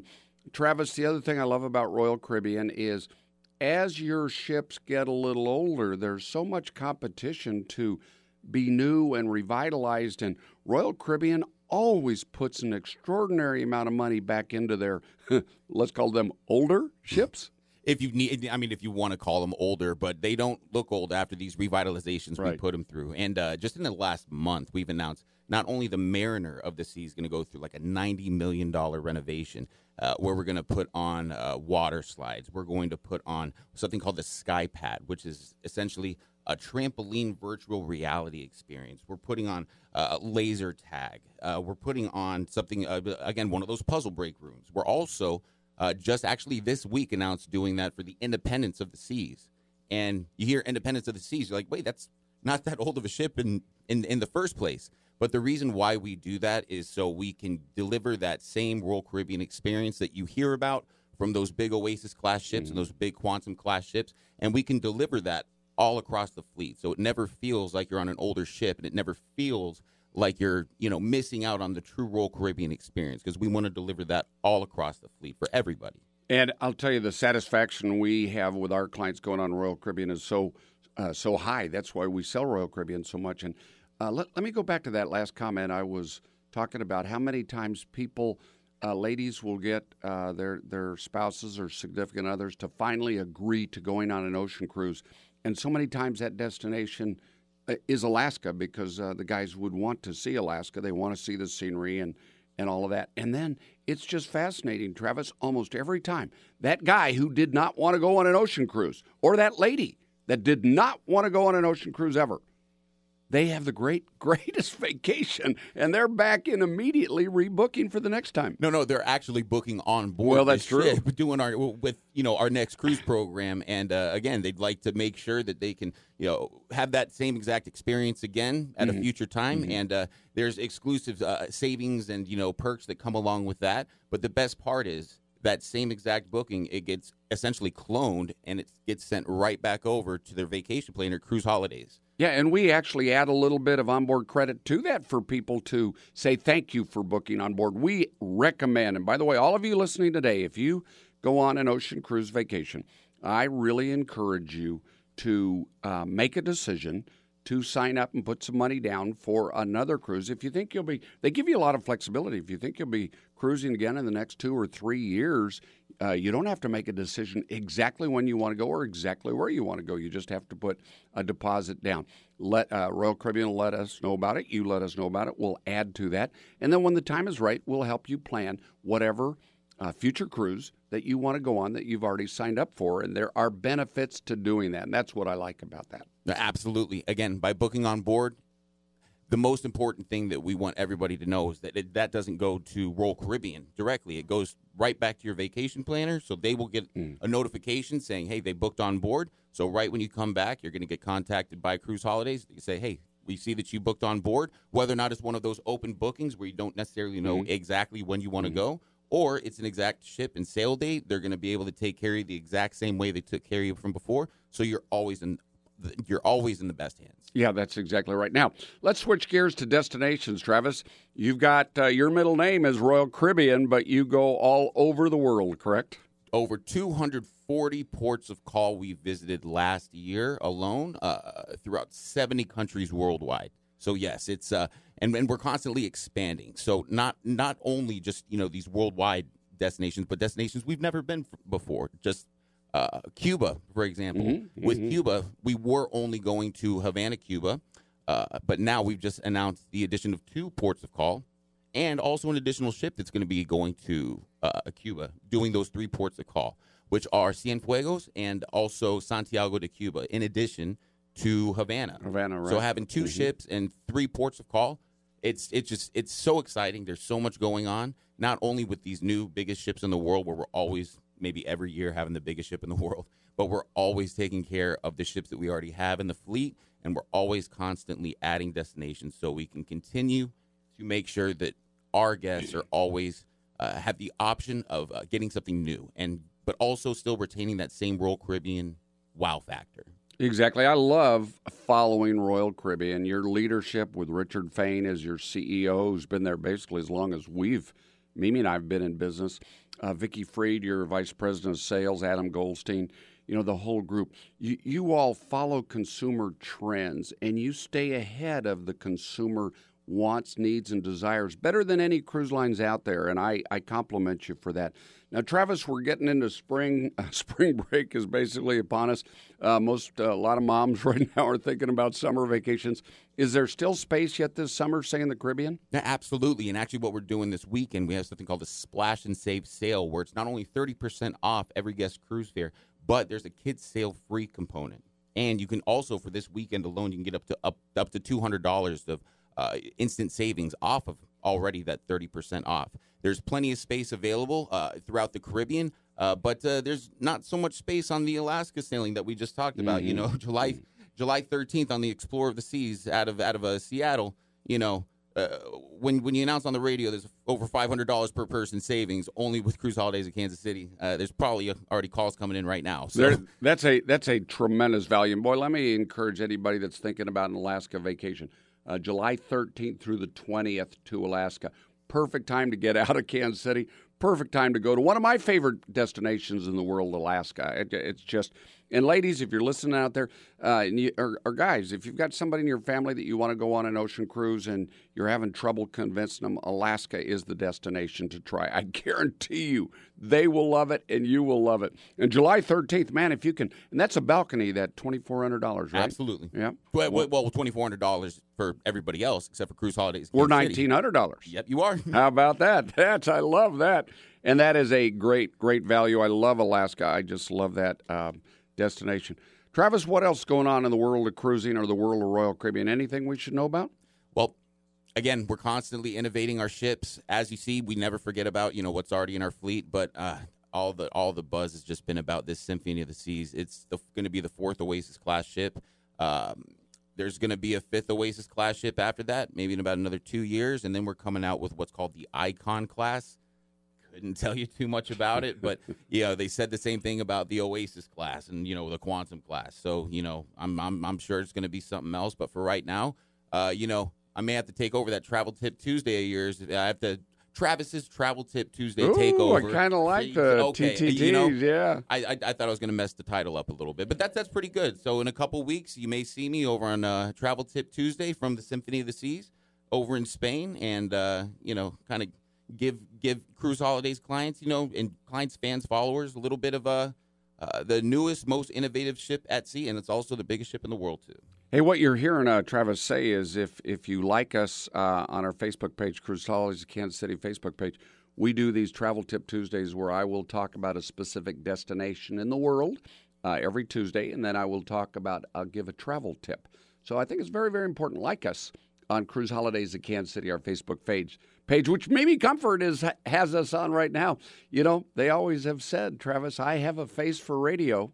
Travis, the other thing I love about Royal Caribbean is as your ships get a little older, there's so much competition to be new and revitalized, and Royal Caribbean always puts an extraordinary amount of money back into their, let's call them older ships. If you want to call them older, but they don't look old after these revitalizations we put them through. And just in the last month, we've announced not only the Mariner of the Sea is going to go through like a $90 million renovation, where we're going to put on water slides. We're going to put on something called the Sky Pad, which is essentially a trampoline virtual reality experience. We're putting on laser tag. We're putting on something, again, one of those puzzle break rooms. We're also just actually this week announced doing that for the Independence of the Seas. And you hear Independence of the Seas, you're like, wait, that's not that old of a ship in the first place. But the reason why we do that is so we can deliver that same Royal Caribbean experience that you hear about from those big Oasis-class ships and those big Quantum-class ships, and we can deliver that all across the fleet. So it never feels like you're on an older ship, and it never feels like you're, missing out on the true Royal Caribbean experience, because we want to deliver that all across the fleet for everybody. And I'll tell you, the satisfaction we have with our clients going on Royal Caribbean is so high. That's why we sell Royal Caribbean so much. And let me go back to that last comment. I was talking about how many times people, ladies will get their spouses or significant others to finally agree to going on an ocean cruise. And so many times that destination is Alaska, because the guys would want to see Alaska. They want to see the scenery and all of that. And then it's just fascinating, Travis, almost every time. That guy who did not want to go on an ocean cruise, or that lady that did not want to go on an ocean cruise ever, they have the greatest vacation, and they're back in immediately rebooking for the next time. No, they're actually booking on board. Well, that's true. Doing our next cruise program, and again, they'd like to make sure that they can have that same exact experience again at a future time. And there's exclusive savings and perks that come along with that. But the best part is that same exact booking, it gets essentially cloned, and it gets sent right back over to their vacation planner, Cruise Holidays. Yeah, and we actually add a little bit of onboard credit to that for people to say thank you for booking on board. We recommend, and by the way, all of you listening today, if you go on an ocean cruise vacation, I really encourage you to make a decision to sign up and put some money down for another cruise. If you think they give you a lot of flexibility. If you think you'll be cruising again in the next 2 or 3 years, you don't have to make a decision exactly when you want to go or exactly where you want to go. You just have to put a deposit down. Let Royal Caribbean let us know about it. You let us know about it. We'll add to that. And then when the time is right, we'll help you plan whatever future cruise that you want to go on that you've already signed up for. And there are benefits to doing that. And that's what I like about that. Absolutely. Again, by booking on board, the most important thing that we want everybody to know is that that doesn't go to Royal Caribbean directly. It goes right back to your vacation planner, so they will get a notification saying, hey, they booked on board. So right when you come back, you're going to get contacted by Cruise Holidays. They say, hey, we see that you booked on board, whether or not it's one of those open bookings where you don't necessarily know exactly when you want to go, or it's an exact ship and sail date. They're going to be able to take care of you the exact same way they took care of you from before, so you're always in the best hands. Yeah, that's exactly right. Now, let's switch gears to destinations, Travis. You've got your middle name is Royal Caribbean, but you go all over the world, correct? Over 240 ports of call we visited last year alone, throughout 70 countries worldwide. So yes, it's and we're constantly expanding. So not only just these worldwide destinations, but destinations we've never been before. Just Cuba, for example. With Cuba, we were only going to Havana, Cuba, but now we've just announced the addition of 2 ports of call and also an additional ship that's going to be going to Cuba, doing those 3 ports of call, which are Cienfuegos and also Santiago de Cuba, in addition to Havana. Havana, right. So having 2 ships and 3 ports of call, it's so exciting. There's so much going on, not only with these new biggest ships in the world where we're always maybe every year having the biggest ship in the world, but we're always taking care of the ships that we already have in the fleet, and we're always constantly adding destinations so we can continue to make sure that our guests are always have the option of getting something new, but also still retaining that same Royal Caribbean wow factor. Exactly. I love following Royal Caribbean. Your leadership with Richard Fain as your CEO, who's been there basically as long as we've Mimi and I have been in business. Vicki Freed, your vice president of sales, Adam Goldstein, the whole group. You all follow consumer trends, and you stay ahead of the consumer wants, needs, and desires better than any cruise lines out there, and I compliment you for that. Now, Travis, we're getting into spring. Spring break is basically upon us. A lot of moms right now are thinking about summer vacations. Is there still space yet this summer, say, in the Caribbean? Yeah, absolutely. And actually what we're doing this weekend, we have something called a Splash and Save sale, where it's not only 30% off every guest cruise fare, but there's a kids sale free component. And you can also, for this weekend alone, you can get up to $200 of instant savings off of already that 30% off. There's plenty of space available throughout the Caribbean, but there's not so much space on the Alaska sailing that we just talked about. Mm-hmm. July 13th on the Explorer of the Seas out of Seattle. When you announce on the radio there's over $500 per person savings only with Cruise Holidays of Kansas City, there's probably already calls coming in right now. So that's a tremendous value. And boy, let me encourage anybody that's thinking about an Alaska vacation. July 13th through the 20th to Alaska. Perfect time to get out of Kansas City. Perfect time to go to one of my favorite destinations in the world, Alaska. It's just, and ladies, if you're listening out there, or guys, if you've got somebody in your family that you want to go on an ocean cruise and you're having trouble convincing them, Alaska is the destination to try. I guarantee you they will love it and you will love it. And July 13th, man, if you can, and that's a balcony, that $2,400, right? Absolutely. Yeah. Well, $2,400 for everybody else except for Cruise Holidays. We're $1,900. Yep, you are. How about that? I love that. And that is a great, great value. I love Alaska. I just love that destination. Travis, what else is going on in the world of cruising or the world of Royal Caribbean? Anything we should know about? Well, again, we're constantly innovating our ships. As you see, we never forget about what's already in our fleet, but all the buzz has just been about this Symphony of the Seas. It's going to be the 4th Oasis class ship. There's going to be a 5th Oasis class ship after that, maybe in about another 2 years, and then we're coming out with what's called the Icon class. Couldn't tell you too much about it, but they said the same thing about the Oasis class and the Quantum class. So I'm sure it's going to be something else. But for right now, I may have to take over that Travel Tip Tuesday of yours. I have to Travis's Travel Tip Tuesday takeover. I kind of like the TTTs. Yeah, I thought I was going to mess the title up a little bit, but that's pretty good. So in a couple weeks, you may see me over on Travel Tip Tuesday from the Symphony of the Seas over in Spain, and kind of give Cruise Holidays clients, and clients, fans, followers, a little bit of the newest, most innovative ship at sea, and it's also the biggest ship in the world, too. Hey, what you're hearing Travis say is if you like us on our Facebook page, Cruise Holidays Kansas City Facebook page, we do these Travel Tip Tuesdays where I will talk about a specific destination in the world every Tuesday, and then I'll give a travel tip. So I think it's very, very important. Like us on Cruise Holidays of Kansas City, our Facebook page, which Mimi Comfort has us on right now. They always have said, Travis, I have a face for radio.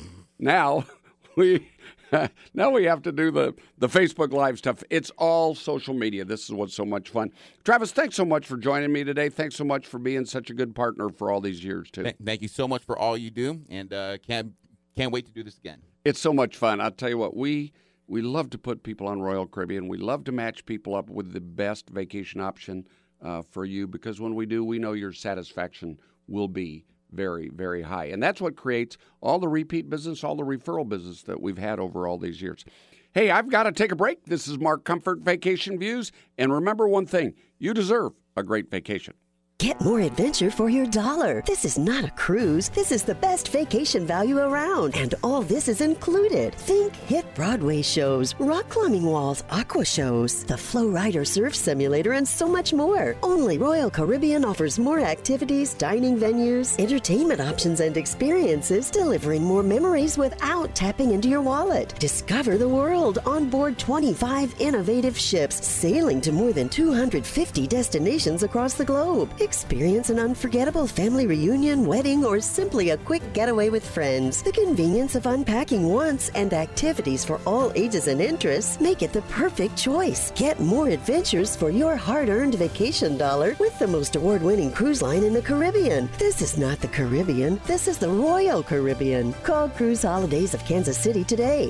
Now we have to do the Facebook Live stuff. It's all social media. This is what's so much fun. Travis, thanks so much for joining me today. Thanks so much for being such a good partner for all these years, too. Thank you so much for all you do, and can't wait to do this again. It's so much fun. I'll tell you what, we love to put people on Royal Caribbean. We love to match people up with the best vacation option for you, because when we do, we know your satisfaction will be very, very high. And that's what creates all the repeat business, all the referral business that we've had over all these years. Hey, I've got to take a break. This is Mark Comfort Vacation Views. And remember one thing, you deserve a great vacation. Get more adventure for your dollar. This is not a cruise. This is the best vacation value around. And all this is included. Think hit Broadway shows, rock climbing walls, aqua shows, the Flow Rider surf simulator, and so much more. Only Royal Caribbean offers more activities, dining venues, entertainment options, and experiences, delivering more memories without tapping into your wallet. Discover the world on board 25 innovative ships, sailing to more than 250 destinations across the globe. Experience an unforgettable family reunion, wedding, or simply a quick getaway with friends. The convenience of unpacking once and activities for all ages and interests make it the perfect choice. Get more adventures for your hard-earned vacation dollar with the most award-winning cruise line in the Caribbean. This is not the Caribbean. This is the Royal Caribbean. Call Cruise Holidays of Kansas City today,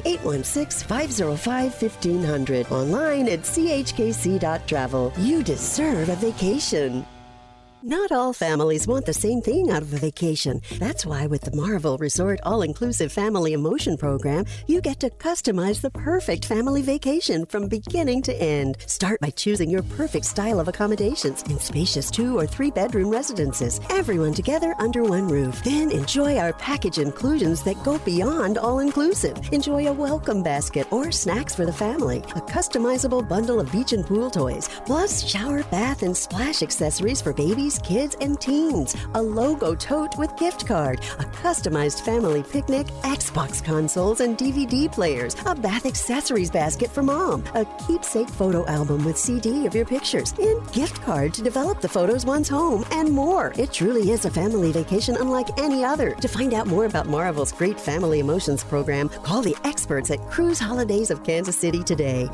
816-505-1500. Online at chkc.travel. You deserve a vacation. Not all families want the same thing out of a vacation. That's why with the Marvel Resort All-Inclusive Family Emotion Program, you get to customize the perfect family vacation from beginning to end. Start by choosing your perfect style of accommodations in spacious 2 or 3 bedroom residences. Everyone together under one roof. Then enjoy our package inclusions that go beyond all-inclusive. Enjoy a welcome basket or snacks for the family, a customizable bundle of beach and pool toys, plus shower, bath, and splash accessories for babies, kids, and teens, a logo tote with gift card, a customized family picnic, Xbox consoles and DVD players, a bath accessories basket for mom, a keepsake photo album with CD of your pictures, and gift card to develop the photos once home, and more. It truly is a family vacation unlike any other. To find out more about Marvel's great Family Emotions program, call the experts at Cruise Holidays of Kansas City today,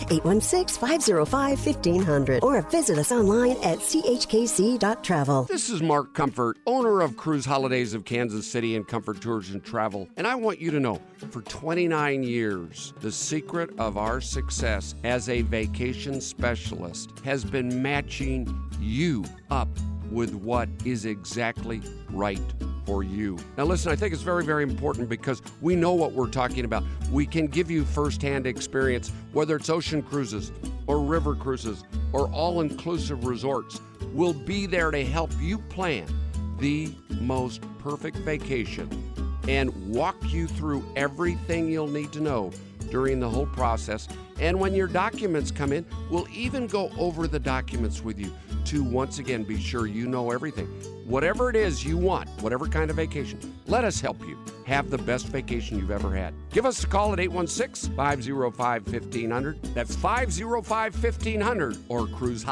816-505-1500, or visit us online at chkc.travel. This is Mark Comfort, owner of Cruise Holidays of Kansas City and Comfort Tours and Travel. And I want you to know, for 29 years, the secret of our success as a vacation specialist has been matching you up with what is exactly right for you. Now listen, I think it's very, very important because we know what we're talking about. We can give you firsthand experience, whether it's ocean cruises or river cruises or all-inclusive resorts. We'll be there to help you plan the most perfect vacation and walk you through everything you'll need to know during the whole process. And when your documents come in, we'll even go over the documents with you to once again be sure you know everything. Whatever it is you want, whatever kind of vacation, let us help you have the best vacation you've ever had. Give us a call at 816-505-1500. That's 505-1500 or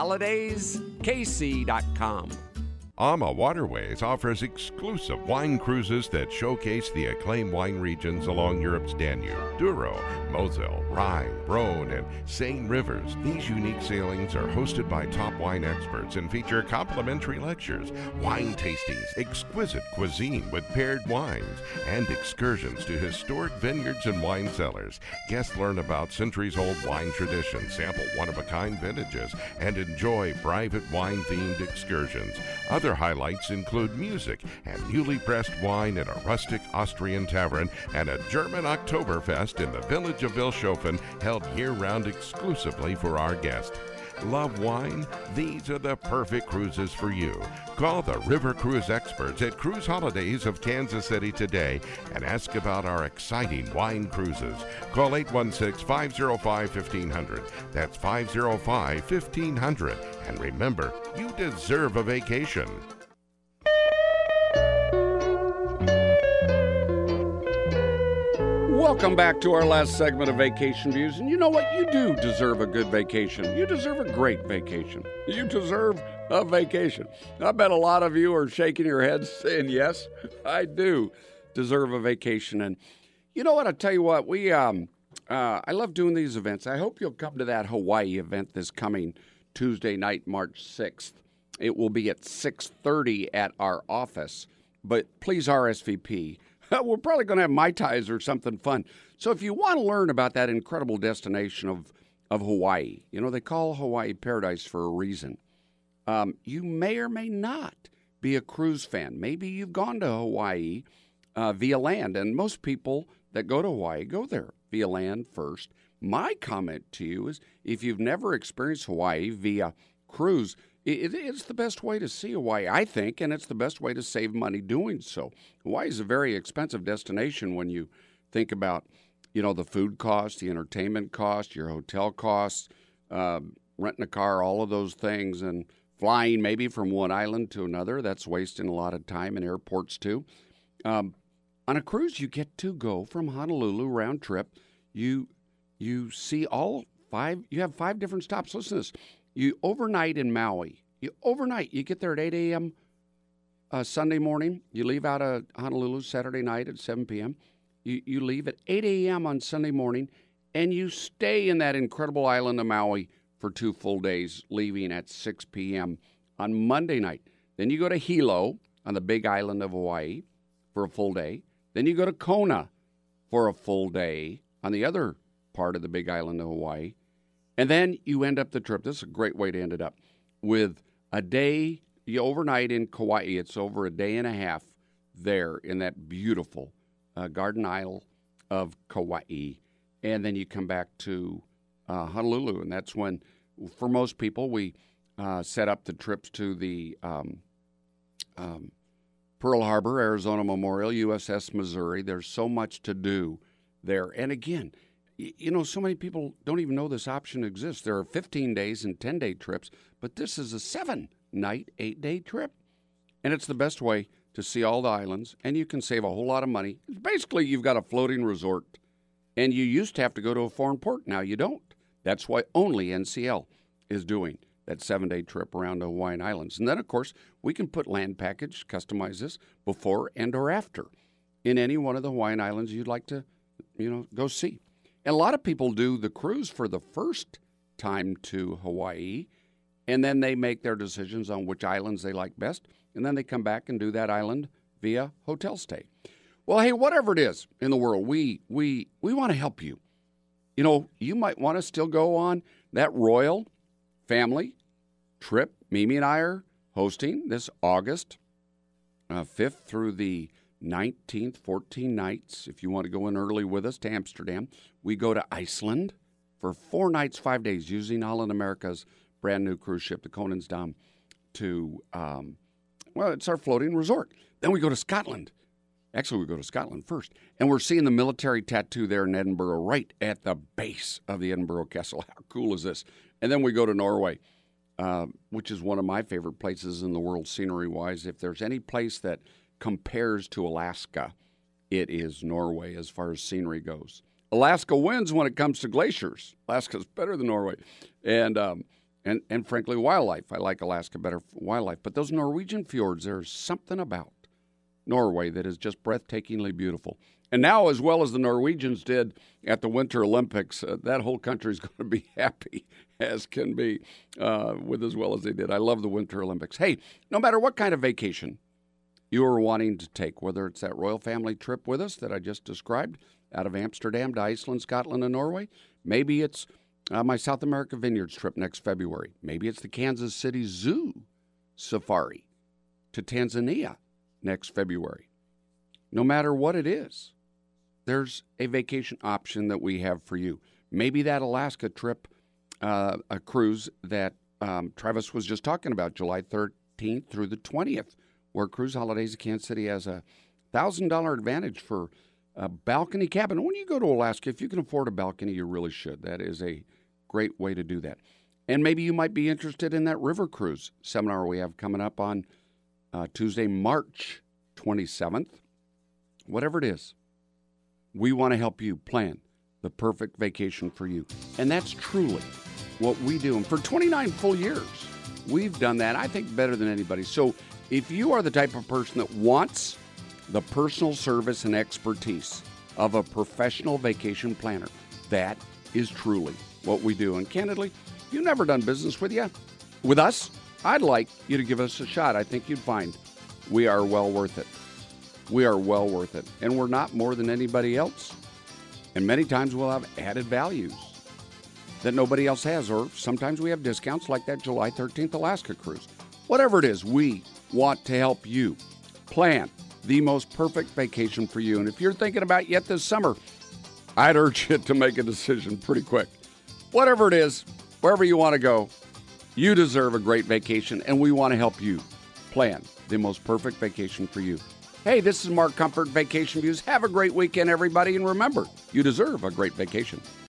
cruiseholidays.kc.com. AMA Waterways offers exclusive wine cruises that showcase the acclaimed wine regions along Europe's Danube, Douro, Moselle, Rhine, Rhone, and Seine rivers. These unique sailings are hosted by top wine experts and feature complimentary lectures, wine tastings, exquisite cuisine with paired wines, and excursions to historic vineyards and wine cellars. Guests learn about centuries-old wine traditions, sample one-of-a-kind vintages, and enjoy private wine-themed excursions. Other highlights include music and newly pressed wine at a rustic Austrian tavern and a German Oktoberfest in the village of Vilshofen, held year-round exclusively for our guests. Love wine? These are the perfect cruises for you. Call the River Cruise experts at Cruise Holidays of Kansas City today and ask about our exciting wine cruises. Call 816-505-1500. That's 505-1500. And remember, you deserve a vacation. Welcome back to our last segment of Vacation Views. And you know what? You do deserve a good vacation. You deserve a great vacation. You deserve a vacation. I bet a lot of you are shaking your heads saying, yes, I do deserve a vacation. And you know what? I'll tell you what. I love doing these events. I hope you'll come to that Hawaii event this coming Tuesday night, March 6th. It will be at 6:30 at our office. But please RSVP. We're probably going to have Mai Tais or something fun. So if you want to learn about that incredible destination of Hawaii, you know, they call Hawaii paradise for a reason. You may or may not be a cruise fan. Maybe you've gone to Hawaii via land, and most people that go to Hawaii go there via land first. My comment to you is if you've never experienced Hawaii via cruise, it's the best way to see Hawaii, I think, and it's the best way to save money doing so. Hawaii is a very expensive destination when you think about, you know, the food cost, the entertainment cost, your hotel costs, renting a car, all of those things, and flying maybe from one island to another. That's wasting a lot of time in airports, too. On a cruise, you get to go from Honolulu round trip. You see all five. You have 5 different stops. Listen to this. You overnight in Maui. You get there at 8 a.m. Sunday morning. You leave out of Honolulu Saturday night at 7 p.m. You leave at 8 a.m. on Sunday morning, and you stay in that incredible island of Maui for 2 full days, leaving at 6 p.m. on Monday night. Then you go to Hilo on the big island of Hawaii for a full day. Then you go to Kona for a full day on the other part of the big island of Hawaii. And then you end up the trip. This is a great way to end it up with a day. you overnight in Kauai. It's over a day and a half there in that beautiful Garden Isle of Kauai. And then you come back to Honolulu, and that's when, for most people, we set up the trips to the Pearl Harbor, Arizona Memorial, USS Missouri. There's so much to do there. And again, so many people don't even know this option exists. There are 15 days and 10-day trips, but this is a 7-night, 8-day trip. And it's the best way to see all the islands, and you can save a whole lot of money. Basically, you've got a floating resort, and you used to have to go to a foreign port. Now you don't. That's why only NCL is doing that 7-day trip around the Hawaiian Islands. And then, of course, we can put land package, customize this before and or after in any one of the Hawaiian Islands you'd like to, go see. And a lot of people do the cruise for the first time to Hawaii, and then they make their decisions on which islands they like best, and then they come back and do that island via hotel stay. Well, hey, whatever it is in the world, we want to help you. You might want to still go on that royal family trip. Mimi and I are hosting this August 5th through the 19th, 14 nights. If you want to go in early with us to Amsterdam, we go to Iceland for 4 nights, 5 days, using Holland America's brand new cruise ship, the Koningsdam, to, it's our floating resort. Then we go to Scotland. Actually, we go to Scotland first. And we're seeing the military tattoo there in Edinburgh, right at the base of the Edinburgh Castle. How cool is this? And then we go to Norway, which is one of my favorite places in the world scenery-wise. If there's any place that compares to Alaska, it is Norway as far as scenery goes. Alaska wins when it comes to glaciers. Alaska's better than Norway. And frankly, wildlife. I like Alaska better for wildlife. But those Norwegian fjords, there's something about Norway that is just breathtakingly beautiful. And now, as well as the Norwegians did at the Winter Olympics, that whole country is going to be happy as can be with as well as they did. I love the Winter Olympics. Hey, no matter what kind of vacation you are wanting to take, whether it's that royal family trip with us that I just described out of Amsterdam to Iceland, Scotland, and Norway, maybe it's my South America Vineyards trip next February. Maybe it's the Kansas City Zoo safari to Tanzania next February. No matter what it is, there's a vacation option that we have for you. Maybe that Alaska trip, a cruise that Travis was just talking about, July 13th through the 20th, where Cruise Holidays of Kansas City has a $1,000 advantage for a balcony cabin. When you go to Alaska, if you can afford a balcony, you really should. That is a great way to do that. And maybe you might be interested in that river cruise seminar we have coming up on Tuesday, March 27th. Whatever it is, we want to help you plan the perfect vacation for you. And that's truly what we do. And for 29 full years, we've done that, I think, better than anybody. So if you are the type of person that wants the personal service and expertise of a professional vacation planner, that is truly what we do. And candidly, if you've never done business with us, I'd like you to give us a shot. I think you'd find we are well worth it. We are well worth it. And we're not more than anybody else. And many times we'll have added values that nobody else has. Or sometimes we have discounts like that July 13th Alaska cruise. Whatever it is, we want to help you plan the most perfect vacation for you. And if you're thinking about yet this summer, I'd urge you to make a decision pretty quick. Whatever it is, wherever you want to go, you deserve a great vacation, and we want to help you plan the most perfect vacation for you. Hey, this is Mark Comfort, Vacation Views. Have a great weekend, everybody, and remember, you deserve a great vacation.